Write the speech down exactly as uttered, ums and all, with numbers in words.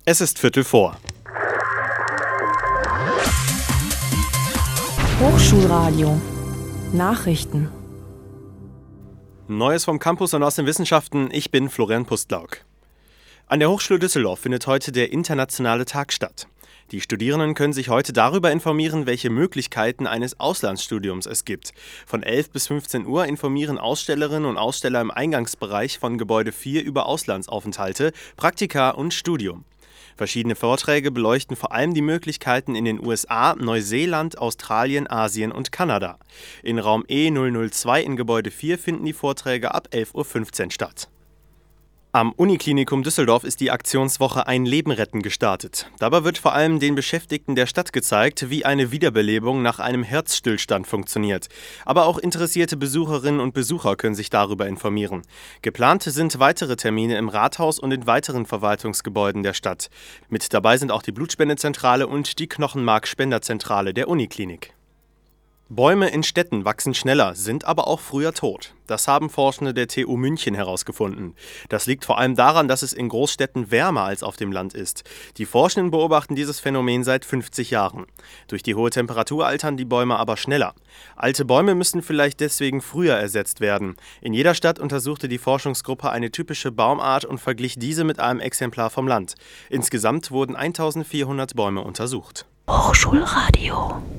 Es ist Viertel vor. Hochschulradio Nachrichten. Neues vom Campus und aus den Wissenschaften. Ich bin Florian Pustlauk. An der Hochschule Düsseldorf findet heute der internationale Tag statt. Die Studierenden können sich heute darüber informieren, welche Möglichkeiten eines Auslandsstudiums es gibt. Von elf bis fünfzehn Uhr informieren Ausstellerinnen und Aussteller im Eingangsbereich von Gebäude vier über Auslandsaufenthalte, Praktika und Studium. Verschiedene Vorträge beleuchten vor allem die Möglichkeiten in den U S A, Neuseeland, Australien, Asien und Kanada. In Raum E null null zwei in Gebäude vier finden die Vorträge ab elf Uhr fünfzehn statt. Am Uniklinikum Düsseldorf ist die Aktionswoche Ein Leben retten gestartet. Dabei wird vor allem den Beschäftigten der Stadt gezeigt, wie eine Wiederbelebung nach einem Herzstillstand funktioniert. Aber auch interessierte Besucherinnen und Besucher können sich darüber informieren. Geplant sind weitere Termine im Rathaus und in weiteren Verwaltungsgebäuden der Stadt. Mit dabei sind auch die Blutspendezentrale und die Knochenmarkspenderzentrale der Uniklinik. Bäume in Städten wachsen schneller, sind aber auch früher tot. Das haben Forschende der T U München herausgefunden. Das liegt vor allem daran, dass es in Großstädten wärmer als auf dem Land ist. Die Forschenden beobachten dieses Phänomen seit fünfzig Jahren. Durch die hohe Temperatur altern die Bäume aber schneller. Alte Bäume müssen vielleicht deswegen früher ersetzt werden. In jeder Stadt untersuchte die Forschungsgruppe eine typische Baumart und verglich diese mit einem Exemplar vom Land. Insgesamt wurden eintausendvierhundert Bäume untersucht. Hochschulradio